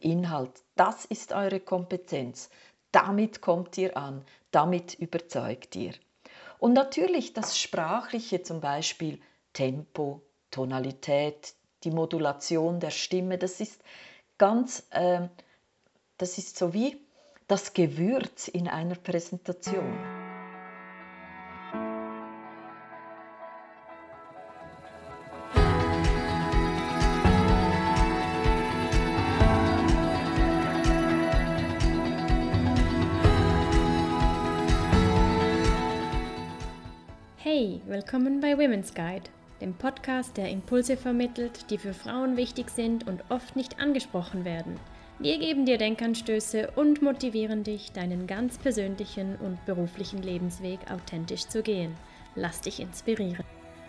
Inhalt. Das ist eure Kompetenz. Damit kommt ihr an, damit überzeugt ihr. Und natürlich das Sprachliche, zum Beispiel Tempo, Tonalität, die Modulation der Stimme, das ist das ist so wie das Gewürz in einer Präsentation. Hey, willkommen bei Women's Guide, dem Podcast, der Impulse vermittelt, die für Frauen wichtig sind und oft nicht angesprochen werden. Wir geben dir Denkanstöße und motivieren dich, deinen ganz persönlichen und beruflichen Lebensweg authentisch zu gehen. Lass dich inspirieren.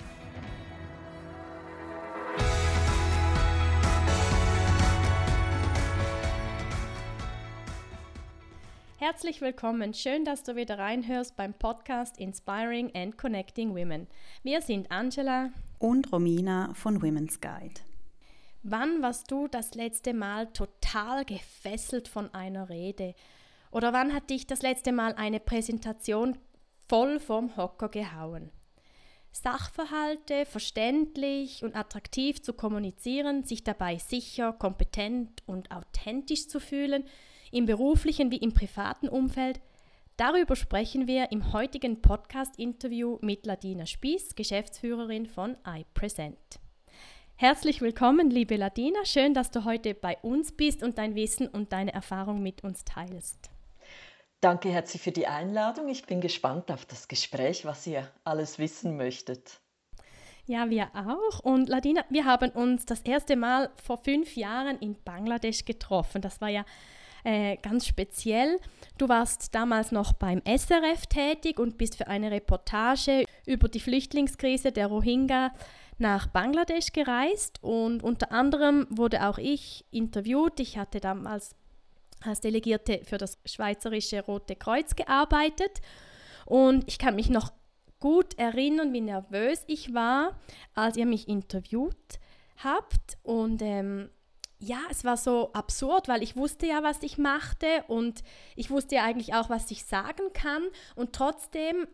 Herzlich willkommen, schön, dass du wieder reinhörst beim Podcast Inspiring and Connecting Women. Wir sind Angela und Romina von Women's Guide. Wann warst du das letzte Mal total gefesselt von einer Rede? Oder wann hat dich das letzte Mal eine Präsentation voll vom Hocker gehauen? Sachverhalte verständlich und attraktiv zu kommunizieren, sich dabei sicher, kompetent und authentisch zu fühlen, im beruflichen wie im privaten Umfeld. Darüber sprechen wir im heutigen Podcast-Interview mit Ladina Spieß, Geschäftsführerin von iPresent. Herzlich willkommen, liebe Ladina. Schön, dass du heute bei uns bist und dein Wissen und deine Erfahrung mit uns teilst. Danke herzlich für die Einladung. Ich bin gespannt auf das Gespräch, was ihr alles wissen möchtet. Ja, wir auch. Und Ladina, wir haben uns das erste Mal vor 5 Jahren in Bangladesch getroffen. Das war ja ganz speziell. Du warst damals noch beim SRF tätig und bist für eine Reportage über die Flüchtlingskrise der Rohingya nach Bangladesch gereist und unter anderem wurde auch ich interviewt. Ich hatte damals als Delegierte für das Schweizerische Rote Kreuz gearbeitet und ich kann mich noch gut erinnern, wie nervös ich war, als ihr mich interviewt habt und ja, es war so absurd, weil ich wusste ja, was ich machte und ich wusste ja eigentlich auch, was ich sagen kann und trotzdem,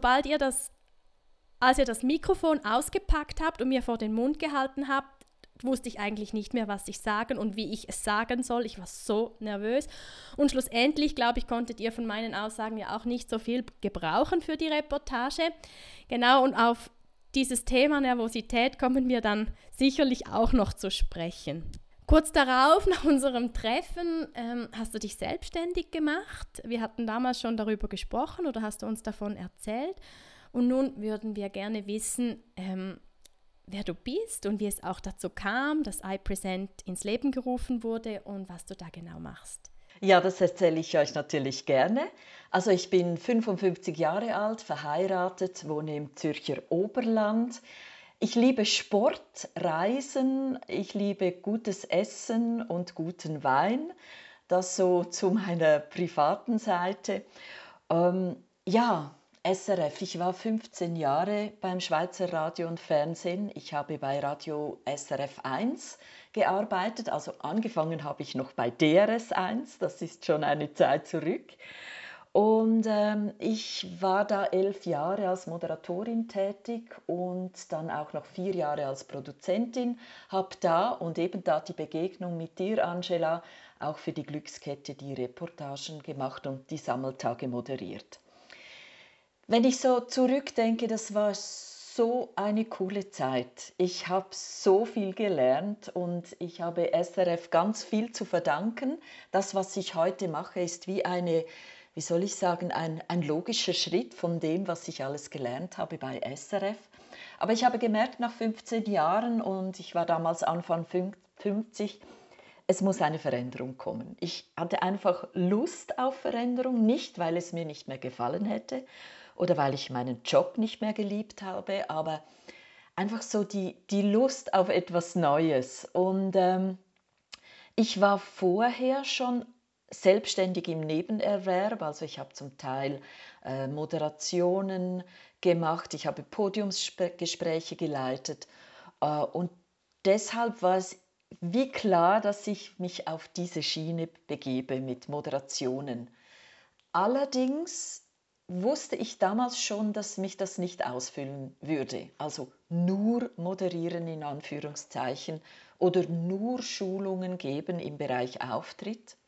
als ihr das Mikrofon ausgepackt habt und mir vor den Mund gehalten habt, wusste ich eigentlich nicht mehr, was ich sagen und wie ich es sagen soll. Ich war so nervös und schlussendlich, glaube ich, konntet ihr von meinen Aussagen ja auch nicht so viel gebrauchen für die Reportage. Genau, und auf dieses Thema Nervosität kommen wir dann sicherlich auch noch zu sprechen. Kurz darauf, nach unserem Treffen, hast du dich selbstständig gemacht. Wir hatten damals schon darüber gesprochen oder hast du uns davon erzählt. Und nun würden wir gerne wissen, wer du bist und wie es auch dazu kam, dass iPresent ins Leben gerufen wurde und was du da genau machst. Ja, das erzähle ich euch natürlich gerne. Also ich bin 55 Jahre alt, verheiratet, wohne im Zürcher Oberland. Ich liebe Sport, Reisen, ich liebe gutes Essen und guten Wein. Das so zu meiner privaten Seite. Ja, SRF. Ich war 15 Jahre beim Schweizer Radio und Fernsehen. Ich habe bei Radio SRF 1 gearbeitet. Also angefangen habe ich noch bei DRS 1. Das ist schon eine Zeit zurück. Und ich war da 11 Jahre als Moderatorin tätig und dann auch noch 4 Jahre als Produzentin. Habe da und eben da die Begegnung mit dir, Angela, auch für die Glückskette die Reportagen gemacht und die Sammeltage moderiert. Wenn ich so zurückdenke, das war so eine coole Zeit. Ich habe so viel gelernt und ich habe SRF ganz viel zu verdanken. Das, was ich heute mache, ist wie wie soll ich sagen, ein logischer Schritt von dem, was ich alles gelernt habe bei SRF. Aber ich habe gemerkt, nach 15 Jahren, und ich war damals Anfang 50, es muss eine Veränderung kommen. Ich hatte einfach Lust auf Veränderung, nicht weil es mir nicht mehr gefallen hätte oder weil ich meinen Job nicht mehr geliebt habe, aber einfach so die Lust auf etwas Neues. Und ich war vorher schon selbstständig im Nebenerwerb, also ich habe zum Teil Moderationen gemacht, ich habe Podiumsgespräche geleitet und deshalb war es wie klar, dass ich mich auf diese Schiene begebe mit Moderationen. Allerdings wusste ich damals schon, dass mich das nicht ausfüllen würde. Also nur moderieren in Anführungszeichen oder nur Schulungen geben im Bereich Auftritt,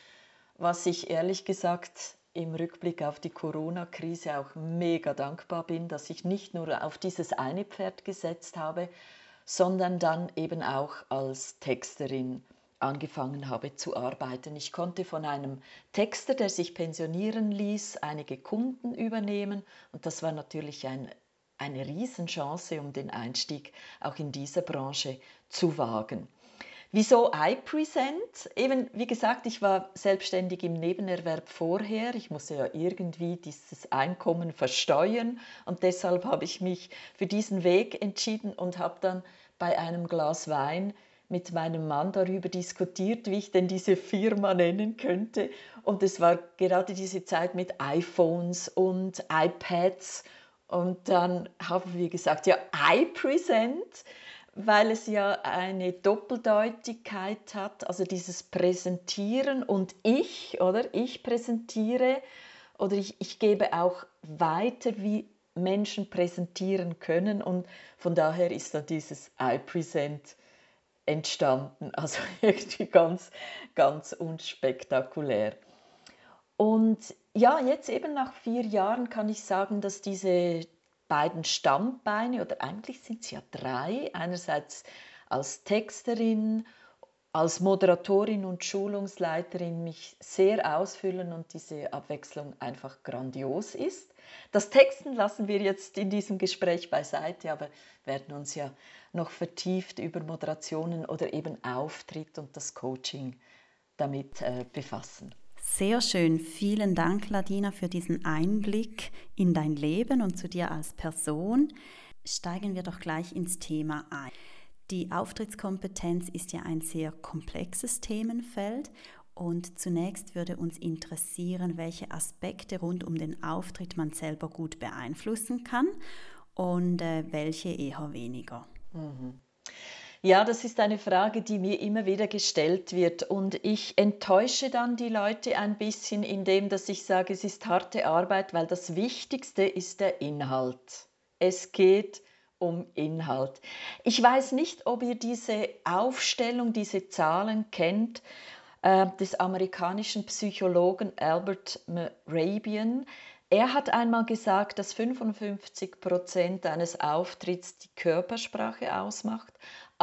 was ich ehrlich gesagt im Rückblick auf die Corona-Krise auch mega dankbar bin, dass ich nicht nur auf dieses eine Pferd gesetzt habe, sondern dann eben auch als Texterin angefangen habe zu arbeiten. Ich konnte von einem Texter, der sich pensionieren ließ, einige Kunden übernehmen und das war natürlich eine Riesenchance, um den Einstieg auch in dieser Branche zu wagen. Wieso iPresent? Eben, wie gesagt, ich war selbstständig im Nebenerwerb vorher. Ich musste ja irgendwie dieses Einkommen versteuern und deshalb habe ich mich für diesen Weg entschieden und habe dann bei einem Glas Wein mit meinem Mann darüber diskutiert, wie ich denn diese Firma nennen könnte. Und es war gerade diese Zeit mit iPhones und iPads. Und dann haben wir gesagt, ja, iPresent, weil es ja eine Doppeldeutigkeit hat, also dieses Präsentieren und ich, oder? Ich präsentiere oder ich gebe auch weiter, wie Menschen präsentieren können und von daher ist dann dieses iPresent entstanden, also irgendwie ganz, ganz unspektakulär. Und ja, jetzt eben nach 4 Jahren kann ich sagen, dass diese beiden Stammbeine, oder eigentlich sind es ja drei, einerseits als Texterin, als Moderatorin und Schulungsleiterin mich sehr ausfüllen und diese Abwechslung einfach grandios ist. Das Texten lassen wir jetzt in diesem Gespräch beiseite, aber werden uns ja noch vertieft über Moderationen oder eben Auftritt und das Coaching damit befassen. Sehr schön. Vielen Dank, Ladina, für diesen Einblick in dein Leben und zu dir als Person. Steigen wir doch gleich ins Thema ein. Die Auftrittskompetenz ist ja ein sehr komplexes Themenfeld und zunächst würde uns interessieren, welche Aspekte rund um den Auftritt man selber gut beeinflussen kann und welche eher weniger. Ja, das ist eine Frage, die mir immer wieder gestellt wird und ich enttäusche dann die Leute ein bisschen, indem dass ich sage, es ist harte Arbeit, weil das Wichtigste ist der Inhalt. Es geht um Inhalt. Ich weiß nicht, ob ihr diese Aufstellung, diese Zahlen kennt, des amerikanischen Psychologen Albert Mehrabian. Er hat einmal gesagt, dass 55% eines Auftritts die Körpersprache ausmacht,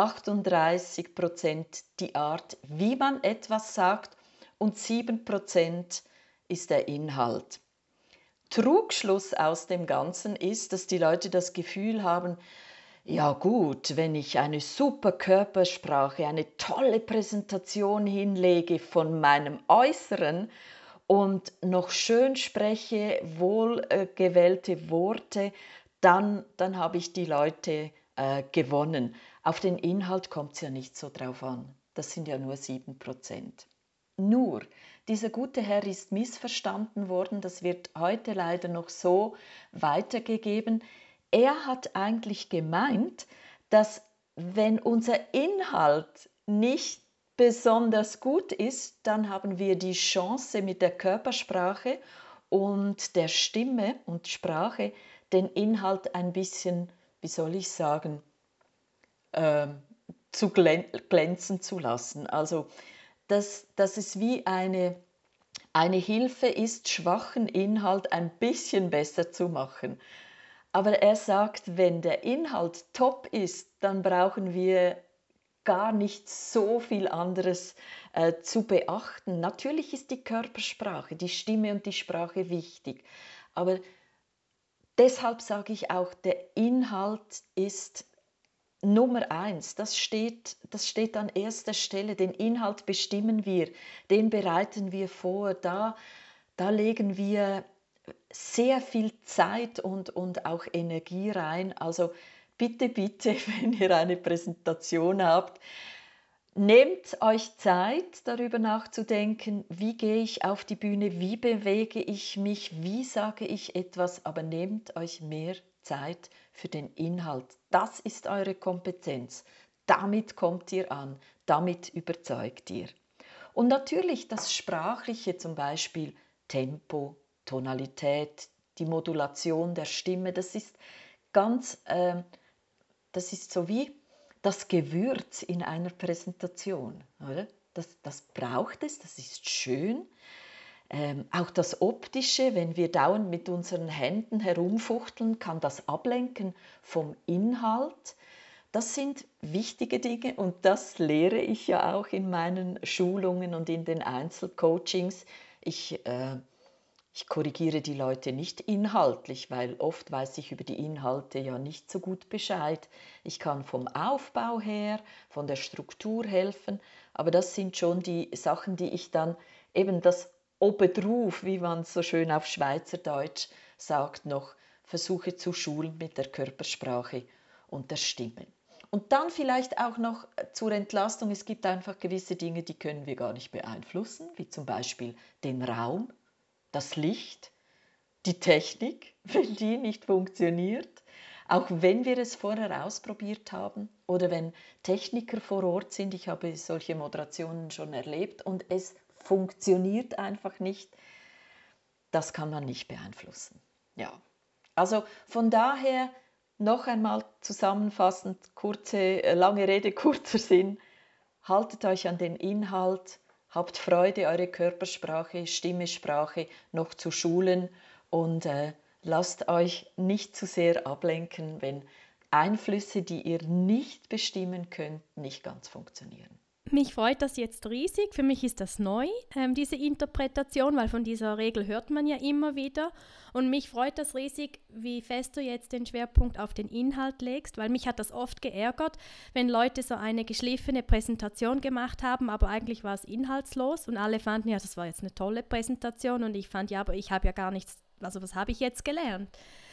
38% die Art, wie man etwas sagt und 7% ist der Inhalt. Trugschluss aus dem Ganzen ist, dass die Leute das Gefühl haben, ja gut, wenn ich eine super Körpersprache, eine tolle Präsentation hinlege von meinem Äußeren und noch schön spreche, wohlgewählte Worte, dann habe ich die Leute gewonnen. Auf den Inhalt kommt es ja nicht so drauf an. Das sind ja nur 7%. Nur, dieser gute Herr ist missverstanden worden, das wird heute leider noch so weitergegeben. Er hat eigentlich gemeint, dass wenn unser Inhalt nicht besonders gut ist, dann haben wir die Chance mit der Körpersprache und der Stimme und Sprache den Inhalt ein bisschen, wie soll ich sagen, zu glänzen zu lassen. Also, dass es wie eine Hilfe ist, schwachen Inhalt ein bisschen besser zu machen. Aber er sagt, wenn der Inhalt top ist, dann brauchen wir gar nicht so viel anderes zu beachten. Natürlich ist die Körpersprache, die Stimme und die Sprache wichtig, aber deshalb sage ich auch, der Inhalt ist Nummer eins. Das steht an erster Stelle. Den Inhalt bestimmen wir, den bereiten wir vor. Da legen wir sehr viel Zeit und auch Energie rein. Also bitte, bitte, wenn ihr eine Präsentation habt, nehmt euch Zeit, darüber nachzudenken, wie gehe ich auf die Bühne, wie bewege ich mich, wie sage ich etwas, aber nehmt euch mehr Zeit für den Inhalt. Das ist eure Kompetenz. damit kommt ihr an, damit überzeugt ihr. Und natürlich das Sprachliche, zum Beispiel Tempo, Tonalität, die Modulation der Stimme, das ist das ist so wie das Gewürz in einer Präsentation, oder? Das braucht es, das ist schön. Auch das Optische, wenn wir dauernd mit unseren Händen herumfuchteln, kann das ablenken vom Inhalt. Das sind wichtige Dinge und das lehre ich ja auch in meinen Schulungen und in den Einzelcoachings. Ich korrigiere die Leute nicht inhaltlich, weil oft weiß ich über die Inhalte ja nicht so gut Bescheid. Ich kann vom Aufbau her, von der Struktur helfen, aber das sind schon die Sachen, die ich dann eben das obendrauf, wie man so schön auf Schweizerdeutsch sagt, noch versuche zu schulen mit der Körpersprache und der Stimme. Und dann vielleicht auch noch zur Entlastung, es gibt einfach gewisse Dinge, die können wir gar nicht beeinflussen, wie zum Beispiel den Raum, das Licht, die Technik, wenn die nicht funktioniert, auch wenn wir es vorher ausprobiert haben oder wenn Techniker vor Ort sind, ich habe solche Moderationen schon erlebt und es funktioniert einfach nicht, das kann man nicht beeinflussen. Ja. Also von daher noch einmal zusammenfassend, lange Rede, kurzer Sinn, haltet euch an den Inhalt, habt Freude, eure Körpersprache, Stimmesprache noch zu schulen und lasst euch nicht zu sehr ablenken, wenn Einflüsse, die ihr nicht bestimmen könnt, nicht ganz funktionieren. Mich freut das jetzt riesig. Für mich ist das neu, diese Interpretation, weil von dieser Regel hört man ja immer wieder. Und mich freut das riesig, wie fest du jetzt den Schwerpunkt auf den Inhalt legst, weil mich hat das oft geärgert, wenn Leute so eine geschliffene Präsentation gemacht haben, aber eigentlich war es inhaltslos und alle fanden, ja, das war jetzt eine tolle Präsentation und ich fand, ja, aber ich habe ja gar nichts, also was habe ich jetzt gelernt?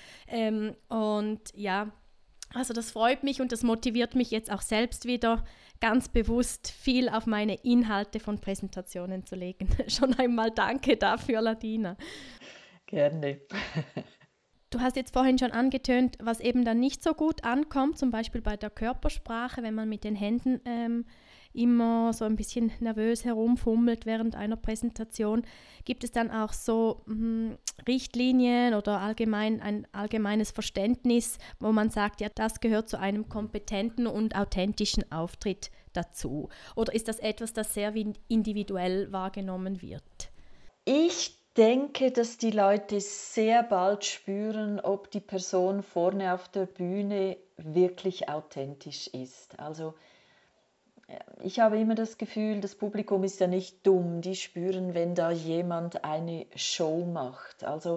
Und ja, also das freut mich und das motiviert mich jetzt auch selbst wieder, ganz bewusst viel auf meine Inhalte von Präsentationen zu legen. Schon einmal danke dafür, Ladina. Gerne. Du hast jetzt vorhin schon angetönt, was eben dann nicht so gut ankommt, zum Beispiel bei der Körpersprache, wenn man mit den Händen immer so ein bisschen nervös herumfummelt während einer Präsentation. Gibt es dann auch so Richtlinien oder ein allgemeines Verständnis, wo man sagt, ja, das gehört zu einem kompetenten und authentischen Auftritt dazu? Oder ist das etwas, das sehr individuell wahrgenommen wird? Ich denke, dass die Leute sehr bald spüren, ob die Person vorne auf der Bühne wirklich authentisch ist. Also ich habe immer das Gefühl, das Publikum ist ja nicht dumm, die spüren, wenn da jemand eine Show macht. Also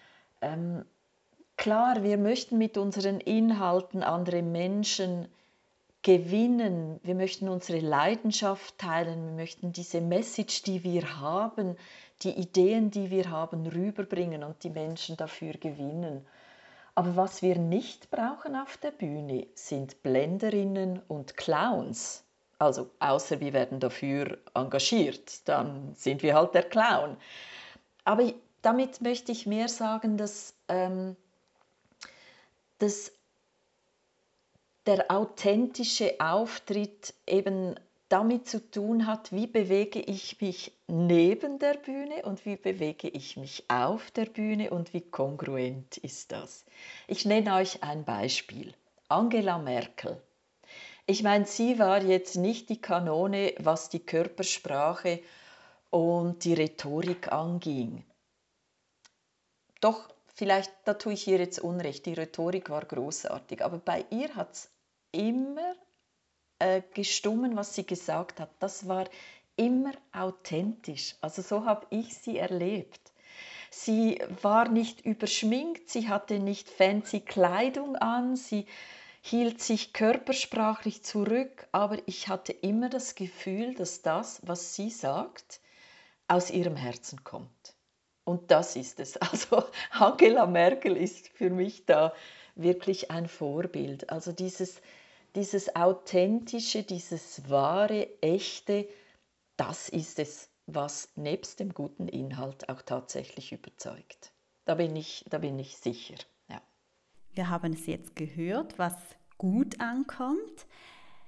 klar, wir möchten mit unseren Inhalten andere Menschen gewinnen, wir möchten unsere Leidenschaft teilen, wir möchten diese Message, die wir haben, die Ideen, die wir haben, rüberbringen und die Menschen dafür gewinnen. Aber was wir nicht brauchen auf der Bühne, sind Blenderinnen und Clowns. Also außer wir werden dafür engagiert, dann sind wir halt der Clown. Aber damit möchte ich mehr sagen, dass der authentische Auftritt eben damit zu tun hat, wie bewege ich mich neben der Bühne und wie bewege ich mich auf der Bühne und wie kongruent ist das. Ich nenne euch ein Beispiel. Angela Merkel. Ich meine, sie war jetzt nicht die Kanone, was die Körpersprache und die Rhetorik anging. Doch, vielleicht, da tue ich ihr jetzt Unrecht, die Rhetorik war großartig, aber bei ihr hat es immer gestummen, was sie gesagt hat. Das war immer authentisch. Also so habe ich sie erlebt. Sie war nicht überschminkt, sie hatte nicht fancy Kleidung an, sie hielt sich körpersprachlich zurück, aber ich hatte immer das Gefühl, dass das, was sie sagt, aus ihrem Herzen kommt. Und das ist es. Also Angela Merkel ist für mich da wirklich ein Vorbild. Also dieses Authentische, dieses wahre, echte, das ist es, was nebst dem guten Inhalt auch tatsächlich überzeugt. Da bin ich sicher. Wir haben es jetzt gehört, was gut ankommt.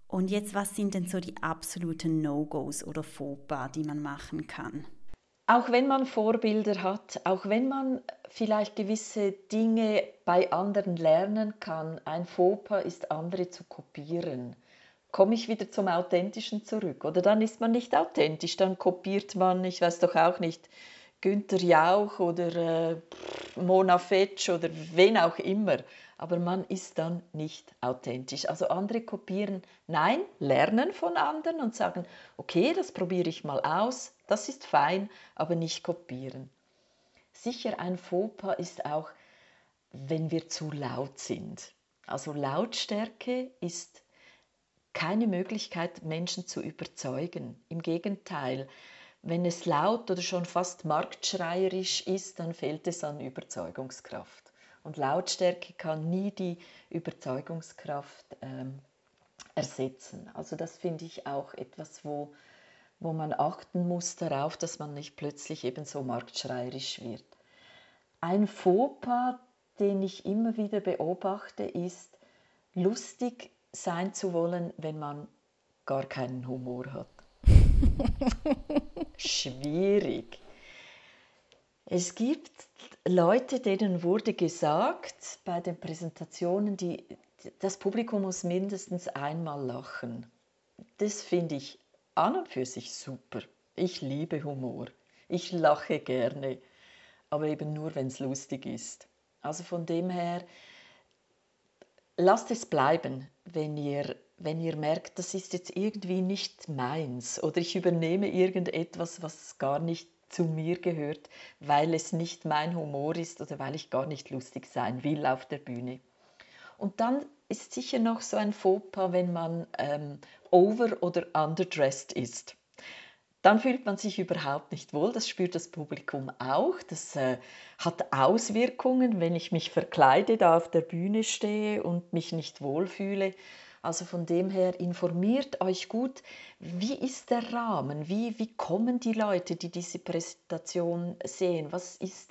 Und jetzt, was sind denn so die absoluten No-Gos oder Fauxpas, die man machen kann? Auch wenn man Vorbilder hat, auch wenn man vielleicht gewisse Dinge bei anderen lernen kann, ein Fauxpas ist, andere zu kopieren. Komme ich wieder zum Authentischen zurück. Oder dann ist man nicht authentisch, dann kopiert man, ich weiß doch auch nicht, Günther Jauch oder Mona Fetsch oder wen auch immer. Aber man ist dann nicht authentisch. Also andere kopieren, nein, lernen von anderen und sagen, okay, das probiere ich mal aus, das ist fein, aber nicht kopieren. Sicher ein Fauxpas ist auch, wenn wir zu laut sind. Also Lautstärke ist keine Möglichkeit, Menschen zu überzeugen. Im Gegenteil, wenn es laut oder schon fast marktschreierisch ist, dann fehlt es an Überzeugungskraft. Und Lautstärke kann nie die Überzeugungskraft ersetzen. Also das finde ich auch etwas, wo man achten muss darauf, dass man nicht plötzlich eben so marktschreierisch wird. Ein Fauxpas, den ich immer wieder beobachte, ist, lustig sein zu wollen, wenn man gar keinen Humor hat. Schwierig. Es gibt Leute, denen wurde gesagt bei den Präsentationen, das Publikum muss mindestens einmal lachen. Das finde ich an und für sich super. Ich liebe Humor. Ich lache gerne, aber eben nur, wenn es lustig ist. Also von dem her, lasst es bleiben, wenn ihr merkt, das ist jetzt irgendwie nicht meins oder ich übernehme irgendetwas, was gar nicht zu mir gehört, weil es nicht mein Humor ist oder weil ich gar nicht lustig sein will auf der Bühne. Und dann ist sicher noch so ein Fauxpas, wenn man over- oder underdressed ist. Dann fühlt man sich überhaupt nicht wohl, das spürt das Publikum auch. Das hat Auswirkungen, wenn ich mich verkleide, da auf der Bühne stehe und mich nicht wohlfühle. Also von dem her, informiert euch gut, wie ist der Rahmen, wie kommen die Leute, die diese Präsentation sehen, was ist,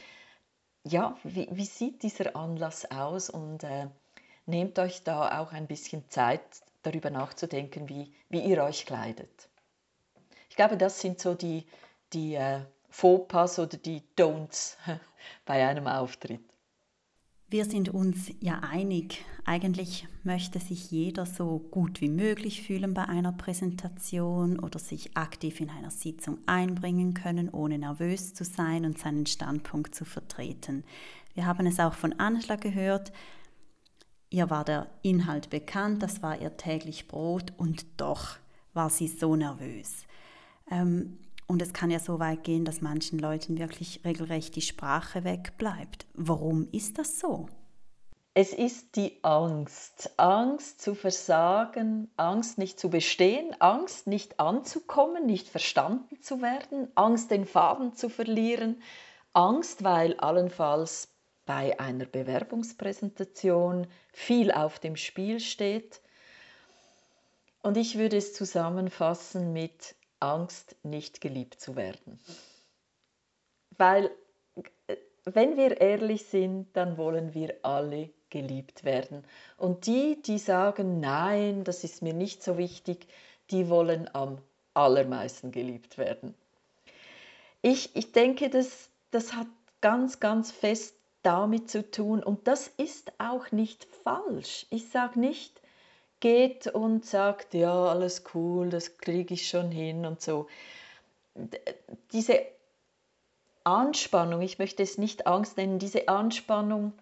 wie sieht dieser Anlass aus und nehmt euch da auch ein bisschen Zeit, darüber nachzudenken, wie ihr euch kleidet. Ich glaube, das sind so die Fauxpas oder die Don'ts bei einem Auftritt. Wir sind uns ja einig, eigentlich möchte sich jeder so gut wie möglich fühlen bei einer Präsentation oder sich aktiv in einer Sitzung einbringen können, ohne nervös zu sein und seinen Standpunkt zu vertreten. Wir haben es auch von Angela gehört, ihr war der Inhalt bekannt, das war ihr täglich Brot und doch war sie so nervös. Und es kann ja so weit gehen, dass manchen Leuten wirklich regelrecht die Sprache wegbleibt. Warum ist das so? Es ist die Angst. Angst zu versagen, Angst nicht zu bestehen, Angst nicht anzukommen, nicht verstanden zu werden, Angst den Faden zu verlieren, Angst, weil allenfalls bei einer Bewerbungspräsentation viel auf dem Spiel steht. Und ich würde es zusammenfassen mit Angst, nicht geliebt zu werden. Weil, wenn wir ehrlich sind, dann wollen wir alle geliebt werden. Und die sagen, nein, das ist mir nicht so wichtig, die wollen am allermeisten geliebt werden. Ich denke, das hat ganz, ganz fest damit zu tun und das ist auch nicht falsch. Ich sage nicht, geht und sagt, ja, alles cool, das kriege ich schon hin und so. Diese Anspannung, ich möchte es nicht Angst nennen, diese Anspannung,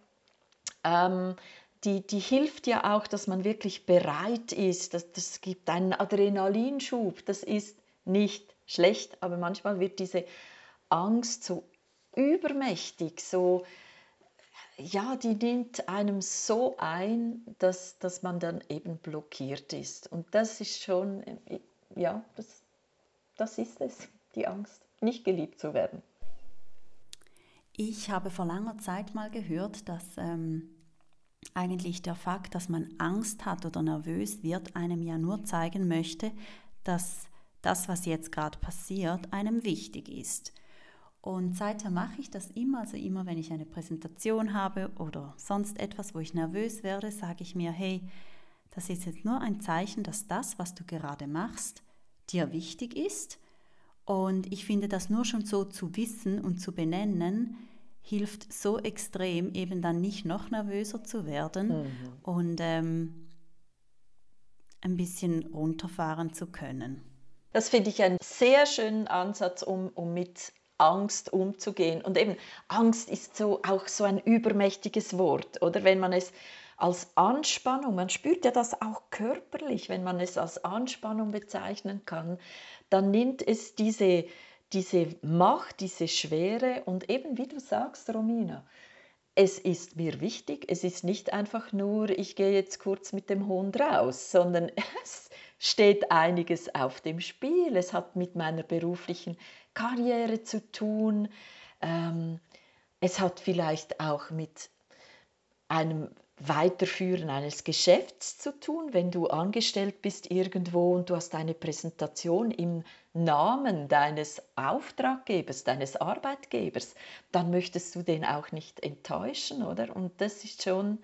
die hilft ja auch, dass man wirklich bereit ist. Das gibt einen Adrenalinschub, das ist nicht schlecht, aber manchmal wird diese Angst so übermächtig, so ja, die nimmt einem so ein, dass man dann eben blockiert ist. Und das ist schon, ja, das ist es, die Angst, nicht geliebt zu werden. Ich habe vor langer Zeit mal gehört, dass eigentlich der Fakt, dass man Angst hat oder nervös wird, einem ja nur zeigen möchte, dass das, was jetzt gerade passiert, einem wichtig ist. Und seither mache ich das immer, also immer wenn ich eine Präsentation habe oder sonst etwas, wo ich nervös werde, sage ich mir, hey, Das ist jetzt nur ein Zeichen, dass das, was du gerade machst, dir wichtig ist. Und ich finde, das nur schon so zu wissen und zu benennen, hilft so extrem, eben dann nicht noch nervöser zu werden und ein bisschen runterfahren zu können. Das finde ich einen sehr schönen Ansatz, um mit Angst umzugehen. Und eben, Angst ist auch so ein übermächtiges Wort, oder? Wenn man es als Anspannung, man spürt ja das auch körperlich, wenn man es als Anspannung bezeichnen kann, dann nimmt es diese Macht, diese Schwere und eben, wie du sagst, Romina, es ist mir wichtig, es ist nicht einfach nur, ich gehe jetzt kurz mit dem Hund raus, sondern es steht einiges auf dem Spiel. Es hat mit meiner beruflichen Karriere zu tun. Es hat vielleicht auch mit einem Weiterführen eines Geschäfts zu tun, wenn du angestellt bist irgendwo und du hast eine Präsentation im Namen deines Auftraggebers, deines Arbeitgebers, dann möchtest du den auch nicht enttäuschen, oder? Und das ist schon,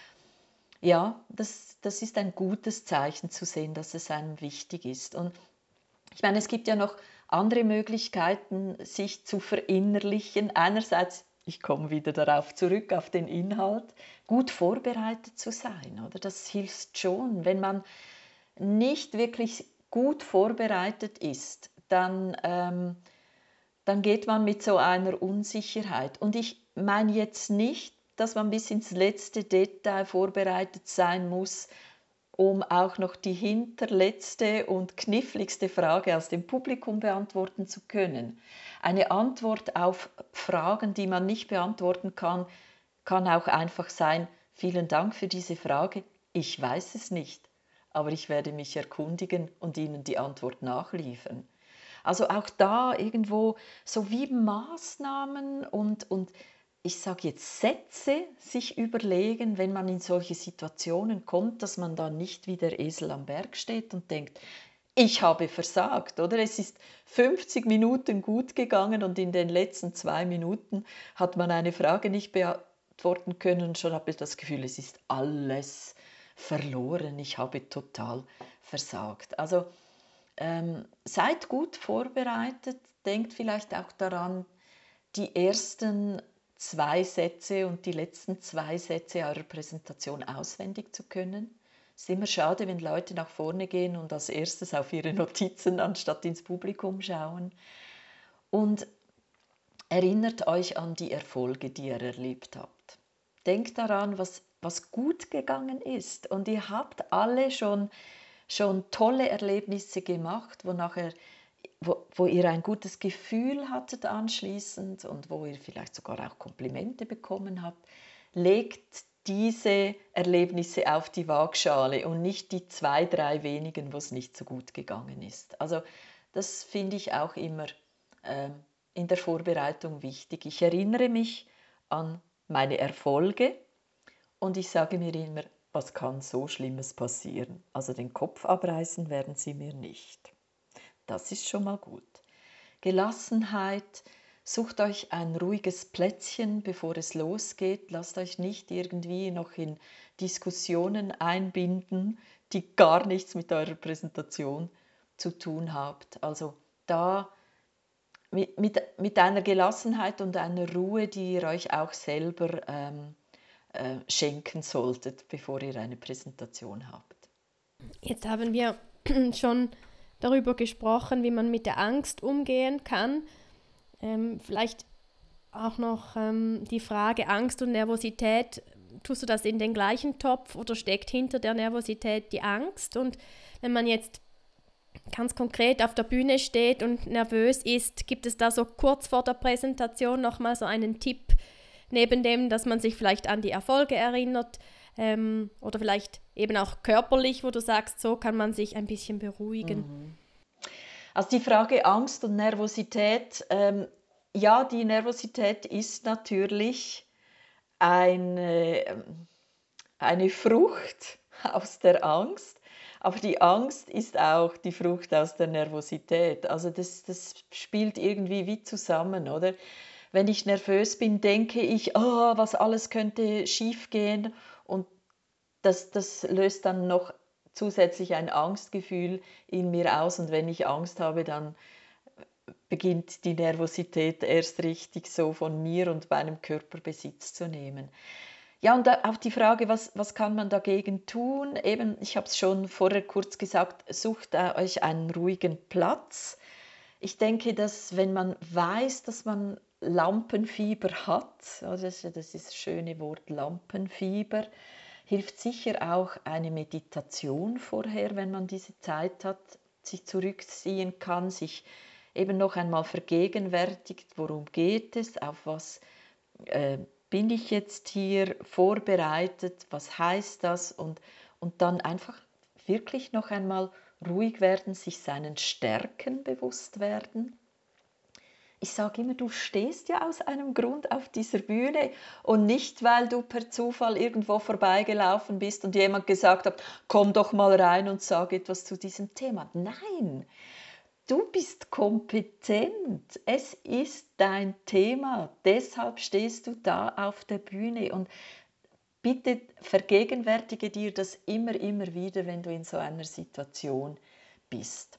ja, das ist ein gutes Zeichen zu sehen, dass es einem wichtig ist. Und ich meine, es gibt ja noch andere Möglichkeiten, sich zu verinnerlichen. Einerseits, ich komme wieder darauf zurück, auf den Inhalt, gut vorbereitet zu sein, oder? Das hilft schon. Wenn man nicht wirklich gut vorbereitet ist, dann geht man mit so einer Unsicherheit. Und ich meine jetzt nicht, dass man bis ins letzte Detail vorbereitet sein muss, um auch noch die hinterletzte und kniffligste Frage aus dem Publikum beantworten zu können. Eine Antwort auf Fragen, die man nicht beantworten kann, kann auch einfach sein: Vielen Dank für diese Frage, ich weiß es nicht, aber ich werde mich erkundigen und Ihnen die Antwort nachliefern. Also auch da irgendwo so wie Maßnahmen und ich sage jetzt Sätze sich überlegen, wenn man in solche Situationen kommt, dass man dann nicht wie der Esel am Berg steht und denkt, ich habe versagt, oder? Es ist 50 Minuten gut gegangen und in den letzten 2 Minuten hat man eine Frage nicht beantworten können und schon habe ich das Gefühl, es ist alles verloren, ich habe total versagt. Also seid gut vorbereitet, denkt vielleicht auch daran, die ersten 2 Sätze und die letzten 2 Sätze eurer Präsentation auswendig zu können. Es ist immer schade, wenn Leute nach vorne gehen und als erstes auf ihre Notizen anstatt ins Publikum schauen. Und erinnert euch an die Erfolge, die ihr erlebt habt. Denkt daran, was gut gegangen ist. Und ihr habt alle schon tolle Erlebnisse gemacht, wo ihr ein gutes Gefühl hattet anschließend und wo ihr vielleicht sogar auch Komplimente bekommen habt. Legt diese Erlebnisse auf die Waagschale und nicht die 2, 3 wenigen, wo es nicht so gut gegangen ist. Also das finde ich auch immer in der Vorbereitung wichtig. Ich erinnere mich an meine Erfolge und ich sage mir immer, was kann so Schlimmes passieren? Also den Kopf abreißen werden sie mir nicht. Das ist schon mal gut. Gelassenheit, sucht euch ein ruhiges Plätzchen, bevor es losgeht. Lasst euch nicht irgendwie noch in Diskussionen einbinden, die gar nichts mit eurer Präsentation zu tun habt. Also da mit einer Gelassenheit und einer Ruhe, die ihr euch auch selber schenken solltet, bevor ihr eine Präsentation habt. Jetzt haben wir schon darüber gesprochen, wie man mit der Angst umgehen kann. Vielleicht auch noch die Frage Angst und Nervosität. Tust du das in den gleichen Topf oder steckt hinter der Nervosität die Angst? Und wenn man jetzt ganz konkret auf der Bühne steht und nervös ist, gibt es da so kurz vor der Präsentation nochmal so einen Tipp, neben dem, dass man sich vielleicht an die Erfolge erinnert oder vielleicht eben auch körperlich, wo du sagst, so kann man sich ein bisschen beruhigen? Also die Frage Angst und Nervosität, ja, die Nervosität ist natürlich eine Frucht aus der Angst, aber die Angst ist auch die Frucht aus der Nervosität. Also das spielt irgendwie wie zusammen, oder? Wenn ich nervös bin, denke ich, was alles könnte schiefgehen und das löst dann noch zusätzlich ein Angstgefühl in mir aus. Und wenn ich Angst habe, dann beginnt die Nervosität erst richtig so von mir und meinem Körper Besitz zu nehmen. Ja, und auf die Frage, was kann man dagegen tun? Eben, ich habe es schon vorher kurz gesagt, sucht euch einen ruhigen Platz. Ich denke, dass wenn man weiß, dass man Lampenfieber hat, das ist das schöne Wort Lampenfieber, hilft sicher auch eine Meditation vorher, wenn man diese Zeit hat, sich zurückziehen kann, sich eben noch einmal vergegenwärtigt, worum geht es, auf was bin ich jetzt hier vorbereitet, was heißt das und dann einfach wirklich noch einmal ruhig werden, sich seinen Stärken bewusst werden. Ich sage immer, du stehst ja aus einem Grund auf dieser Bühne und nicht, weil du per Zufall irgendwo vorbeigelaufen bist und jemand gesagt hat, komm doch mal rein und sag etwas zu diesem Thema. Nein, du bist kompetent. Es ist dein Thema. Deshalb stehst du da auf der Bühne und bitte vergegenwärtige dir das immer wieder, wenn du in so einer Situation bist.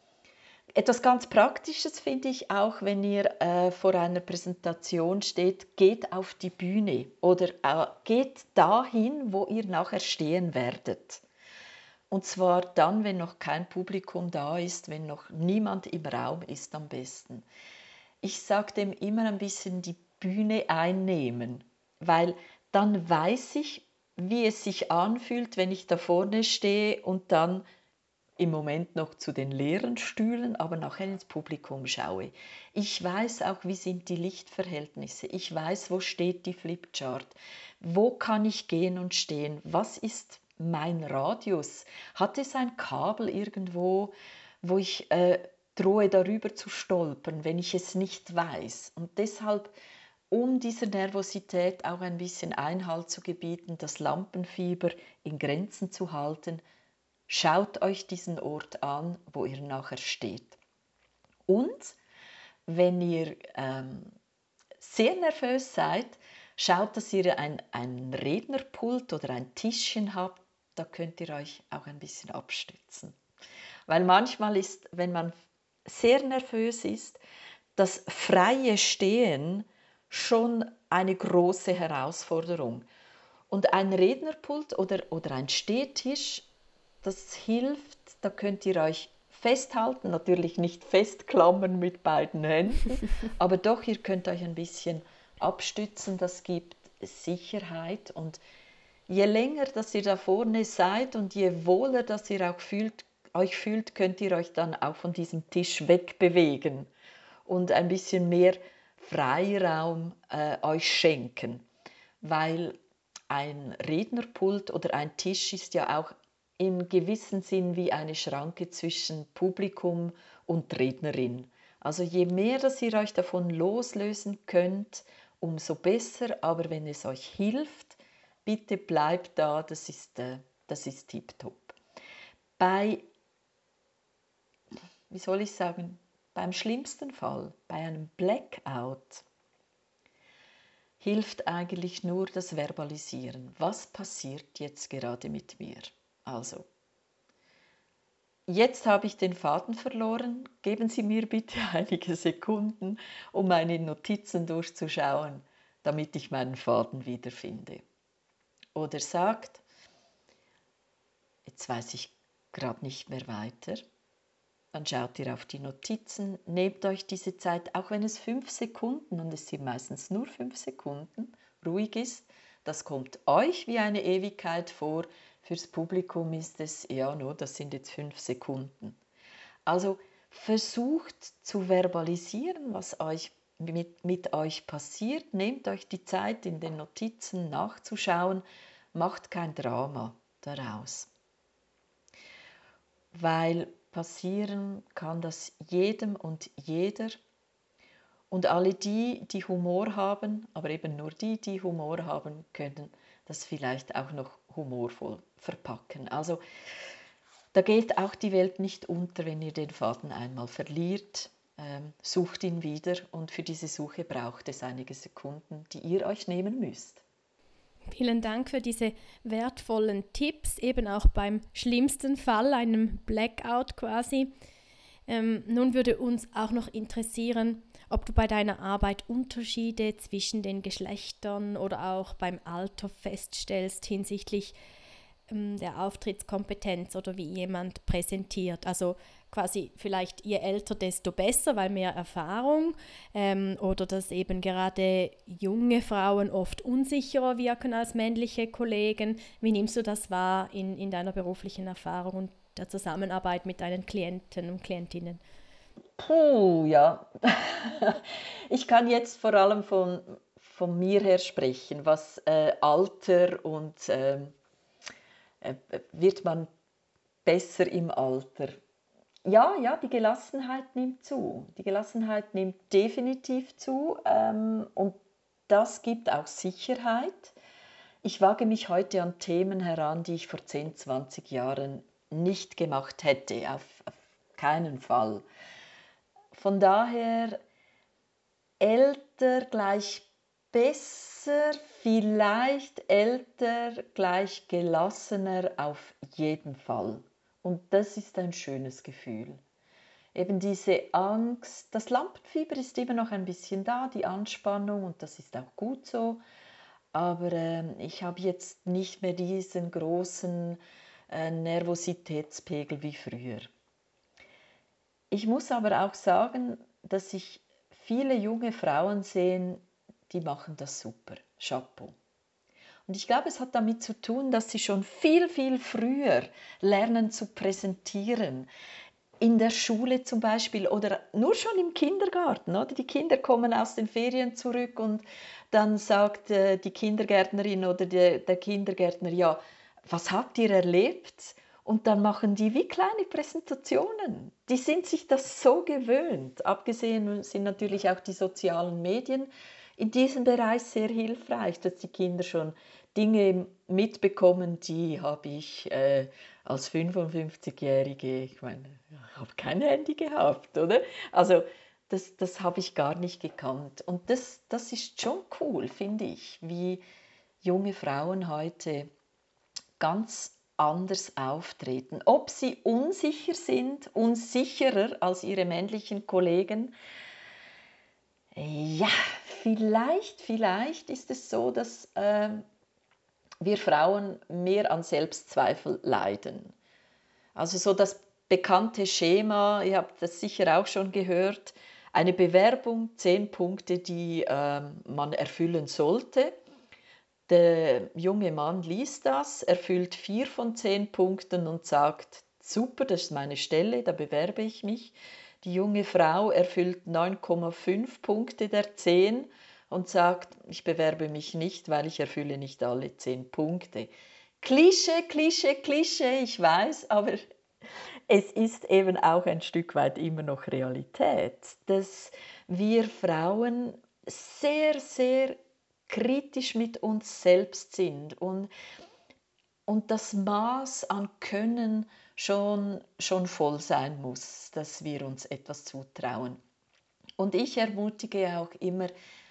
Etwas ganz Praktisches finde ich auch, wenn ihr vor einer Präsentation steht, geht auf die Bühne oder geht dahin, wo ihr nachher stehen werdet. Und zwar dann, wenn noch kein Publikum da ist, wenn noch niemand im Raum ist am besten. Ich sage dem immer ein bisschen die Bühne einnehmen, weil dann weiß ich, wie es sich anfühlt, wenn ich da vorne stehe und dann im Moment noch zu den leeren Stühlen, aber nachher ins Publikum schaue. Ich weiß auch, wie sind die Lichtverhältnisse. Ich weiß, wo steht die Flipchart. Wo kann ich gehen und stehen? Was ist mein Radius? Hat es ein Kabel irgendwo, wo ich drohe, darüber zu stolpern, wenn ich es nicht weiß? Und deshalb, um dieser Nervosität auch ein bisschen Einhalt zu gebieten, das Lampenfieber in Grenzen zu halten, schaut euch diesen Ort an, wo ihr nachher steht. Und wenn ihr sehr nervös seid, schaut, dass ihr ein Rednerpult oder ein Tischchen habt, da könnt ihr euch auch ein bisschen abstützen. Weil manchmal ist, wenn man sehr nervös ist, das freie Stehen schon eine große Herausforderung. Und ein Rednerpult oder ein Stehtisch, das hilft, da könnt ihr euch festhalten, natürlich nicht festklammern mit beiden Händen, aber doch, ihr könnt euch ein bisschen abstützen, das gibt Sicherheit und je länger, dass ihr da vorne seid und je wohler, dass ihr auch euch fühlt, könnt ihr euch dann auch von diesem Tisch wegbewegen und ein bisschen mehr Freiraum euch schenken, weil ein Rednerpult oder ein Tisch ist ja auch im gewissen Sinn wie eine Schranke zwischen Publikum und Rednerin. Also je mehr, dass ihr euch davon loslösen könnt, umso besser. Aber wenn es euch hilft, bitte bleibt da, das ist tipptopp. Wie soll ich sagen, beim schlimmsten Fall, bei einem Blackout, hilft eigentlich nur das Verbalisieren. Was passiert jetzt gerade mit mir? Also, jetzt habe ich den Faden verloren. Geben Sie mir bitte einige Sekunden, um meine Notizen durchzuschauen, damit ich meinen Faden wiederfinde. Oder sagt, jetzt weiß ich gerade nicht mehr weiter. Dann schaut ihr auf die Notizen, nehmt euch diese Zeit, auch wenn es 5 Sekunden, und es sind meistens nur 5 Sekunden, ruhig ist. Das kommt euch wie eine Ewigkeit vor. Fürs Publikum ist es, ja, no, das sind jetzt 5 Sekunden. Also versucht zu verbalisieren, was euch mit euch passiert. Nehmt euch die Zeit, in den Notizen nachzuschauen. Macht kein Drama daraus. Weil passieren kann das jedem und jeder. Und alle die Humor haben, aber eben nur die Humor haben, können das vielleicht auch noch humorvoll verpacken. Also da geht auch die Welt nicht unter, wenn ihr den Faden einmal verliert. Sucht ihn wieder und für diese Suche braucht es einige Sekunden, die ihr euch nehmen müsst. Vielen Dank für diese wertvollen Tipps, eben auch beim schlimmsten Fall, einem Blackout quasi. Nun würde uns auch noch interessieren, ob du bei deiner Arbeit Unterschiede zwischen den Geschlechtern oder auch beim Alter feststellst hinsichtlich der Auftrittskompetenz oder wie jemand präsentiert. Also quasi vielleicht je älter, desto besser, weil mehr Erfahrung, oder dass eben gerade junge Frauen oft unsicherer wirken als männliche Kollegen. Wie nimmst du das wahr in deiner beruflichen Erfahrung und der Zusammenarbeit mit deinen Klienten und Klientinnen? Puh, ja. Ich kann jetzt vor allem von mir her sprechen, was Alter und wird man besser im Alter. Ja, ja, die Gelassenheit nimmt zu. Die Gelassenheit nimmt definitiv zu, und das gibt auch Sicherheit. Ich wage mich heute an Themen heran, die ich vor 10, 20 Jahren nicht gemacht hätte, auf keinen Fall. Von daher älter gleich besser, vielleicht älter gleich gelassener auf jeden Fall. Und das ist ein schönes Gefühl. Eben diese Angst, das Lampenfieber ist immer noch ein bisschen da, die Anspannung, und das ist auch gut so. Aber ich habe jetzt nicht mehr diesen großen Nervositätspegel wie früher. Ich muss aber auch sagen, dass ich viele junge Frauen sehe, die machen das super. Chapeau. Und ich glaube, es hat damit zu tun, dass sie schon viel, viel früher lernen zu präsentieren. In der Schule zum Beispiel oder nur schon im Kindergarten. Oder? Die Kinder kommen aus den Ferien zurück und dann sagt die Kindergärtnerin oder der Kindergärtner, ja, was habt ihr erlebt? Und dann machen die wie kleine Präsentationen. Die sind sich das so gewöhnt. Abgesehen sind natürlich auch die sozialen Medien in diesem Bereich sehr hilfreich, dass die Kinder schon Dinge mitbekommen, die habe ich als 55-Jährige, ich meine, ich habe kein Handy gehabt, oder? Also das habe ich gar nicht gekannt. Und das ist schon cool, finde ich, wie junge Frauen heute ganz anders auftreten. Ob sie unsicher sind, unsicherer als ihre männlichen Kollegen, ja, vielleicht ist es so, dass wir Frauen mehr an Selbstzweifel leiden. Also so das bekannte Schema, ihr habt das sicher auch schon gehört, eine Bewerbung, 10 Punkte, die man erfüllen sollte. Der junge Mann liest das, erfüllt 4 von 10 Punkten und sagt, super, das ist meine Stelle, da bewerbe ich mich. Die junge Frau erfüllt 9,5 Punkte der 10 und sagt, ich bewerbe mich nicht, weil ich erfülle nicht alle 10 Punkte. Klischee, Klischee, Klischee, ich weiß, aber es ist eben auch ein Stück weit immer noch Realität, dass wir Frauen sehr, sehr kritisch mit uns selbst sind und das Maß an Können schon voll sein muss, dass wir uns etwas zutrauen. Und ich ermutige auch immer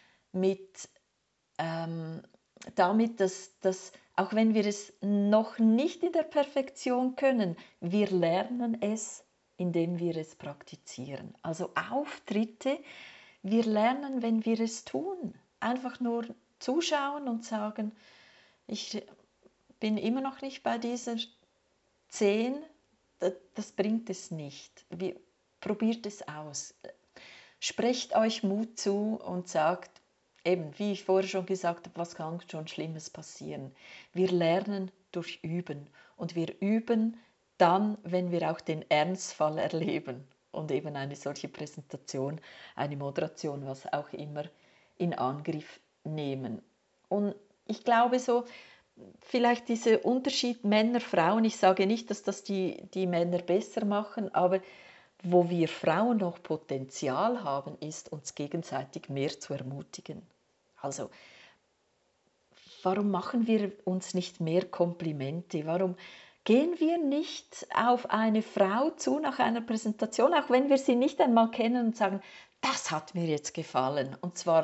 damit, dass auch wenn wir es noch nicht in der Perfektion können, wir lernen es, indem wir es praktizieren. Also Auftritte, wir lernen, wenn wir es tun. Einfach nur zuschauen und sagen, ich bin immer noch nicht bei dieser 10, das bringt es nicht. Probiert es aus. Sprecht euch Mut zu und sagt, eben, wie ich vorher schon gesagt habe, was kann schon Schlimmes passieren? Wir lernen durch Üben und wir üben dann, wenn wir auch den Ernstfall erleben und eben eine solche Präsentation, eine Moderation, was auch immer, in Angriff nehmen. Und ich glaube so, vielleicht dieser Unterschied Männer-Frauen, ich sage nicht, dass das die Männer besser machen, aber wo wir Frauen noch Potenzial haben, ist, uns gegenseitig mehr zu ermutigen. Also, warum machen wir uns nicht mehr Komplimente? Warum gehen wir nicht auf eine Frau zu nach einer Präsentation, auch wenn wir sie nicht einmal kennen und sagen, das hat mir jetzt gefallen. Und zwar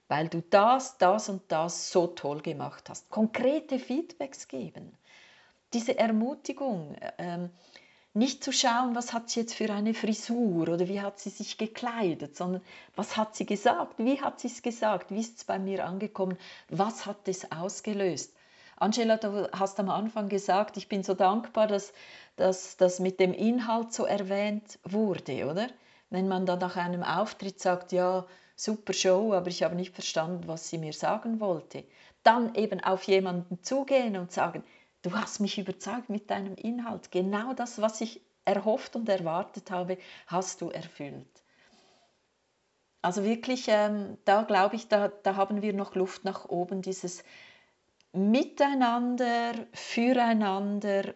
weil du das und das so toll gemacht hast. Konkrete Feedbacks geben. Diese Ermutigung, nicht zu schauen, was hat sie jetzt für eine Frisur oder wie hat sie sich gekleidet, sondern was hat sie gesagt, wie hat sie es gesagt, wie ist es bei mir angekommen, was hat es ausgelöst. Angela, du hast am Anfang gesagt, ich bin so dankbar, dass das mit dem Inhalt so erwähnt wurde, oder? Wenn man dann nach einem Auftritt sagt, ja, super Show, aber ich habe nicht verstanden, was sie mir sagen wollte. Dann eben auf jemanden zugehen und sagen, du hast mich überzeugt mit deinem Inhalt. Genau das, was ich erhofft und erwartet habe, hast du erfüllt. Also wirklich, da glaube ich, da haben wir noch Luft nach oben, dieses Miteinander, füreinander,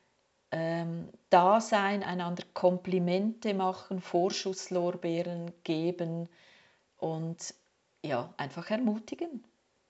Dasein, einander Komplimente machen, Vorschusslorbeeren geben und ja, einfach ermutigen.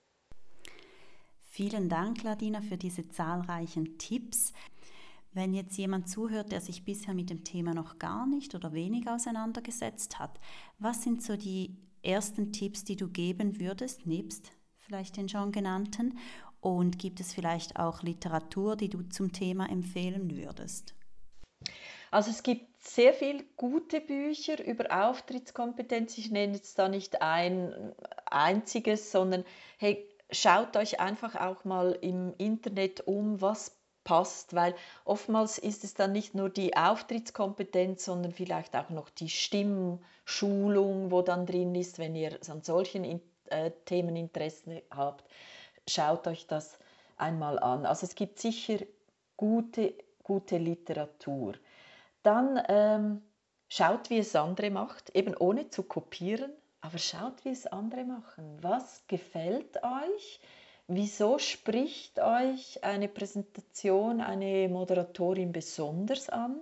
Vielen Dank, Ladina, für diese zahlreichen Tipps. Wenn jetzt jemand zuhört, der sich bisher mit dem Thema noch gar nicht oder wenig auseinandergesetzt hat, was sind so die ersten Tipps, die du geben würdest, nebst vielleicht den schon genannten? Und gibt es vielleicht auch Literatur, die du zum Thema empfehlen würdest? Also es gibt sehr viele gute Bücher über Auftrittskompetenz. Ich nenne jetzt da nicht ein einziges, sondern hey, schaut euch einfach auch mal im Internet um, was passt, weil oftmals ist es dann nicht nur die Auftrittskompetenz, sondern vielleicht auch noch die Stimmschulung, wo dann drin ist, wenn ihr an solchen Themen Interesse habt. Schaut euch das einmal an. Also es gibt sicher gute Literatur. Dann schaut, wie es andere macht, eben ohne zu kopieren, aber schaut, wie es andere machen. Was gefällt euch? Wieso spricht euch eine Präsentation, eine Moderatorin besonders an?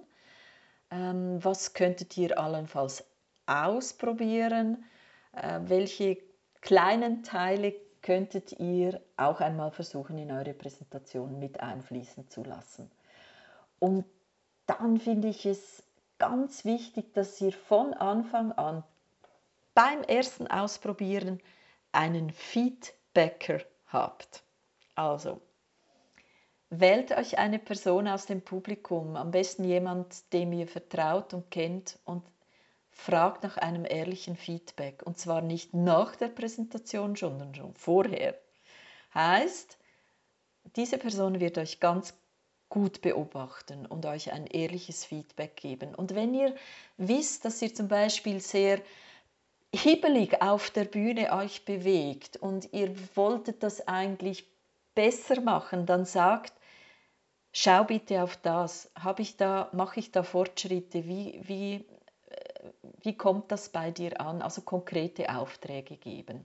Was könntet ihr allenfalls ausprobieren? Welche kleinen Teile könntet ihr auch einmal versuchen, in eure Präsentation mit einfließen zu lassen? Und dann finde ich es ganz wichtig, dass ihr von Anfang an beim ersten Ausprobieren einen Feedbacker habt. Also, wählt euch eine Person aus dem Publikum, am besten jemand, dem ihr vertraut und kennt, und fragt nach einem ehrlichen Feedback. Und zwar nicht nach der Präsentation, sondern schon vorher. Heißt, diese Person wird euch ganz gut beobachten und euch ein ehrliches Feedback geben. Und wenn ihr wisst, dass ihr zum Beispiel sehr hibbelig auf der Bühne euch bewegt und ihr wolltet das eigentlich besser machen, dann sagt, schau bitte auf das, mache ich da Fortschritte, wie kommt das bei dir an? Also konkrete Aufträge geben.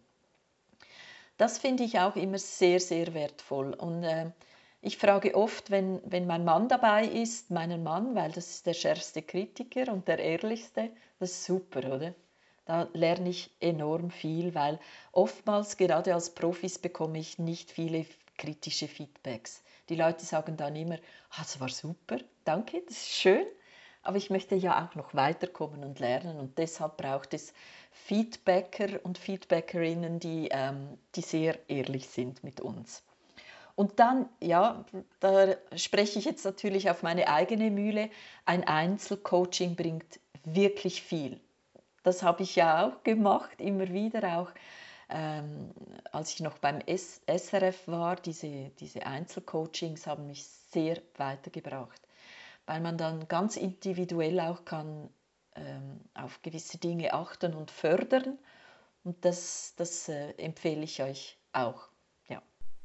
Das finde ich auch immer sehr, sehr wertvoll. Und ich frage oft, wenn mein Mann dabei ist, meinen Mann, weil das ist der schärfste Kritiker und der ehrlichste, das ist super, oder? Da lerne ich enorm viel, weil oftmals, gerade als Profis, bekomme ich nicht viele kritische Feedbacks. Die Leute sagen dann immer, das war super, danke, das ist schön, aber ich möchte ja auch noch weiterkommen und lernen, und deshalb braucht es Feedbacker und Feedbackerinnen, die sehr ehrlich sind mit uns. Und dann, ja, da spreche ich jetzt natürlich auf meine eigene Mühle, ein Einzelcoaching bringt wirklich viel. Das habe ich ja auch gemacht, immer wieder auch, als ich noch beim SRF war. Diese Einzelcoachings haben mich sehr weitergebracht, weil man dann ganz individuell auch kann auf gewisse Dinge achten und fördern. Und das empfehle ich euch auch. Ja.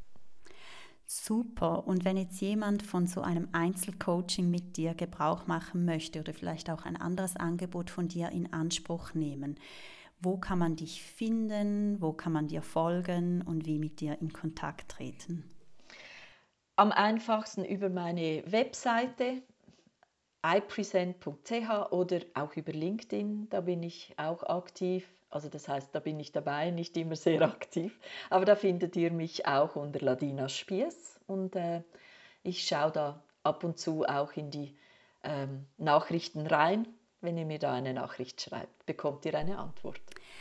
Super. Und wenn jetzt jemand von so einem Einzelcoaching mit dir Gebrauch machen möchte oder vielleicht auch ein anderes Angebot von dir in Anspruch nehmen, wo kann man dich finden, wo kann man dir folgen und wie mit dir in Kontakt treten? Am einfachsten über meine Webseite ipresent.ch oder auch über LinkedIn, da bin ich auch aktiv. Also das heißt, da bin ich dabei, nicht immer sehr aktiv, aber da findet ihr mich auch unter Ladina Spiess, und ich schaue da ab und zu auch in die Nachrichten rein. Wenn ihr mir da eine Nachricht schreibt, bekommt ihr eine Antwort.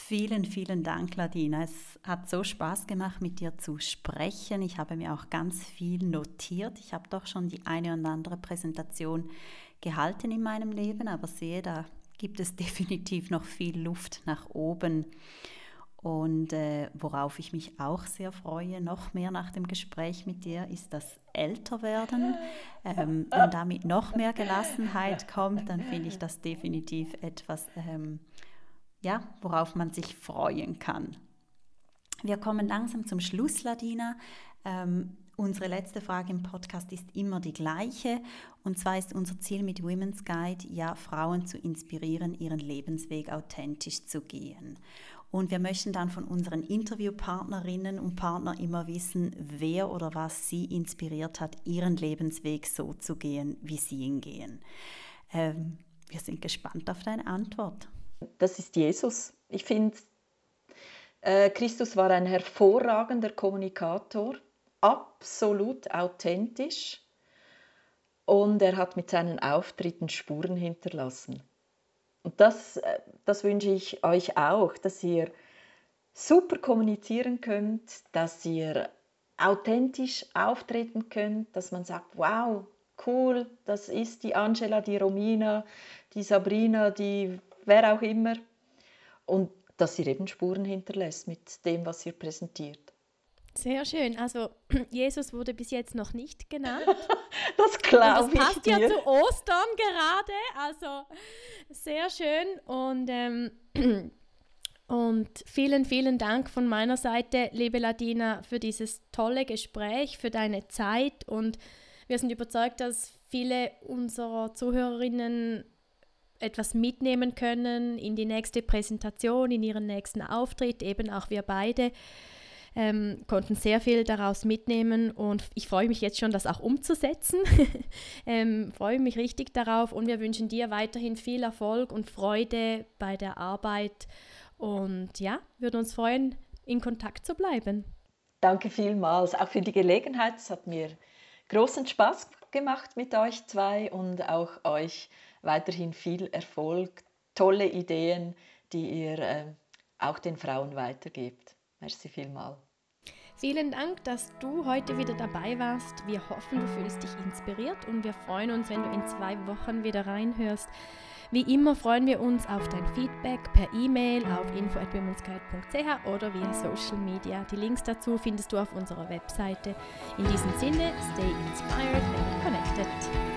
Vielen, vielen Dank, Ladina. Es hat so Spaß gemacht, mit dir zu sprechen. Ich habe mir auch ganz viel notiert. Ich habe doch schon die eine und andere Präsentation gehalten in meinem Leben, aber sehe, da gibt es definitiv noch viel Luft nach oben. Und worauf ich mich auch sehr freue, noch mehr nach dem Gespräch mit dir, ist das Älterwerden. Wenn damit noch mehr Gelassenheit kommt, dann finde ich das definitiv etwas, worauf man sich freuen kann. Wir kommen langsam zum Schluss, Ladina. Unsere letzte Frage im Podcast ist immer die gleiche. Und zwar ist unser Ziel mit Women's Guide, ja, Frauen zu inspirieren, ihren Lebensweg authentisch zu gehen. Und wir möchten dann von unseren Interviewpartnerinnen und Partnern immer wissen, wer oder was sie inspiriert hat, ihren Lebensweg so zu gehen, wie sie ihn gehen. Wir sind gespannt auf deine Antwort. Das ist Jesus. Ich finde, Christus war ein hervorragender Kommunikator, absolut authentisch, und er hat mit seinen Auftritten Spuren hinterlassen. Und das wünsche ich euch auch, dass ihr super kommunizieren könnt, dass ihr authentisch auftreten könnt, dass man sagt, wow, cool, das ist die Angela, die Romina, die Sabrina, die wer auch immer. Und dass ihr eben Spuren hinterlässt mit dem, was ihr präsentiert. Sehr schön. Also Jesus wurde bis jetzt noch nicht genannt. Das glaube ich dir. Das passt ja zu Ostern gerade. Also sehr schön. Und vielen, vielen Dank von meiner Seite, liebe Ladina, für dieses tolle Gespräch, für deine Zeit. Und wir sind überzeugt, dass viele unserer Zuhörerinnen etwas mitnehmen können in die nächste Präsentation, in ihren nächsten Auftritt. Eben auch wir beide konnten sehr viel daraus mitnehmen und ich freue mich jetzt schon, das auch umzusetzen. Freue mich richtig darauf und wir wünschen dir weiterhin viel Erfolg und Freude bei der Arbeit und ja, würden uns freuen, in Kontakt zu bleiben. Danke vielmals, auch für die Gelegenheit. Es hat mir großen Spaß gemacht mit euch zwei und auch euch weiterhin viel Erfolg, tolle Ideen, die ihr auch den Frauen weitergebt. Merci vielmals. Vielen Dank, dass du heute wieder dabei warst. Wir hoffen, du fühlst dich inspiriert und wir freuen uns, wenn du in 2 Wochen wieder reinhörst. Wie immer freuen wir uns auf dein Feedback per E-Mail auf info@womensguide.ch oder via Social Media. Die Links dazu findest du auf unserer Webseite. In diesem Sinne, stay inspired and connected.